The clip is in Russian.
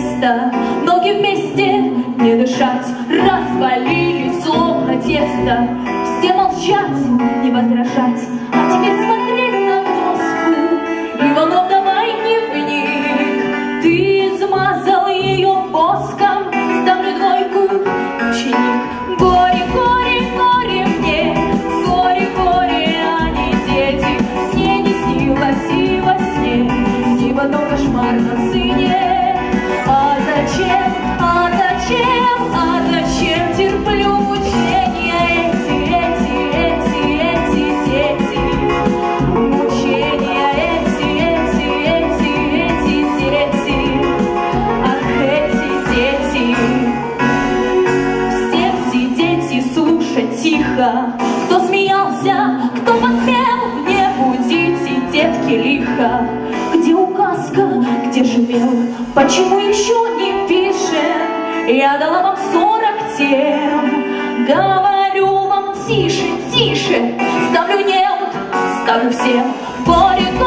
место, ноги вместе, не дышать, развалились словно тесто. Все молчать, не возражать, а теперь смотреть на доску. Иванов, давай дневник, ты измазал ее воском, ставлю двойку, ученик. Горе, горе, горе мне, горе, горе, а не дети. Мне не снилось и во сне, Иванов кошмар на сыне. А зачем, а зачем, а зачем терплю мучения эти мучения эти дети, ах, эти дети. Всем сидеть и слушать тихо, кто смеялся, кто посмел, не будите, детки, лихо. Где указка, где живел, почему еще не пишет? Я дала вам 40 тем, говорю вам тише, тише. Ставлю нет, ставлю всем. Горе,